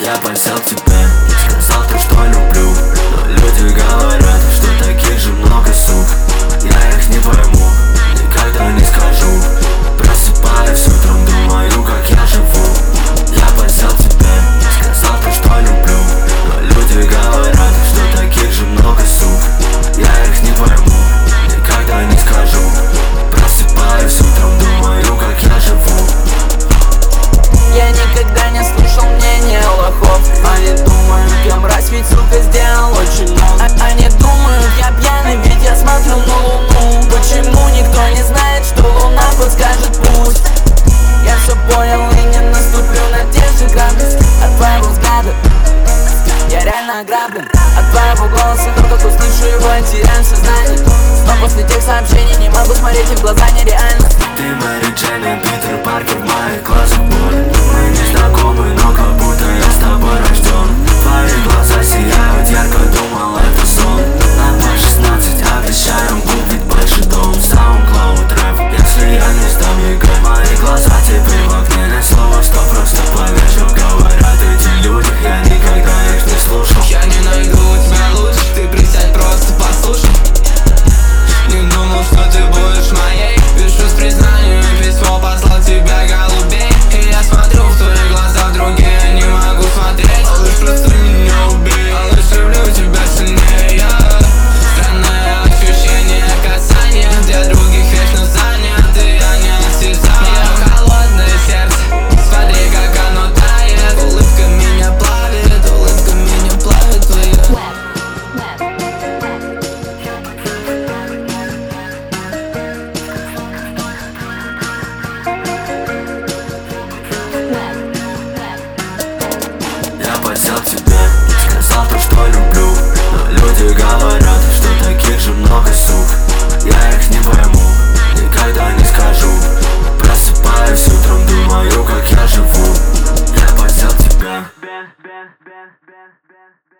Я подсел к тебе, сказал то, что люблю, но люди говорят, что таких же много сук. Я их не пойму, никогда не скажу. Просыпаюсь утром, думаю, как я живу. Я подсел к тебе, сказал то, что люблю, но люди говорят, что таких же много сук. Я их не пойму, никогда не скажу. Просыпаюсь утром, думаю, как я живу. Я никогда не слушал мнения лохов. Они думают, я мразь, ведь, сука, сделал очень много. Они думают, я пьяный, ведь я смотрю на луну. Почему никто не знает, что луна подскажет путь? Я все понял и не наступлю на те же грабли. От твоего взгляда я реально ограблен. От твоего голоса, только кто слышу его, я теряю сознание. Но после тех сообщений не могу смотреть им в глаза, нереально. Ты Мэри Джейн, Питер Паркер, в моих глазах боль. Мы не знакомы, но как будто я с тобой рожден. Твои глаза сияют ярко, думал, это сон. Нам по 16, обещаем купить большой дом. SoundCloud рэп, если я не сдам ЕГЭ. Мои глаза теперь в окне, не слово, что просто поверь, что говорят эти люди. Я никогда их не слушал. Я не найду тебя лучше, ты присядь, просто послушай. Не думал, что ты будешь моей. Пишу с признанием, письмо послал тебя голубей. И я смотрю в твои глаза, в другие не могу смотреть. Малыш, просто меня убей, малыш, люблю тебя сильнее. Странное ощущение касания, где других вечно занят, и я не осязаю. Холодное сердце, смотри, как оно тает. Улыбка меня плавит, улыбка меня плавит твоя. Я подсел к тебе, сказал то, что люблю, но люди говорят, что таких же много сук. Я их не пойму, никогда не скажу. Просыпаюсь утром, думаю, как я живу. Я подсел к тебе.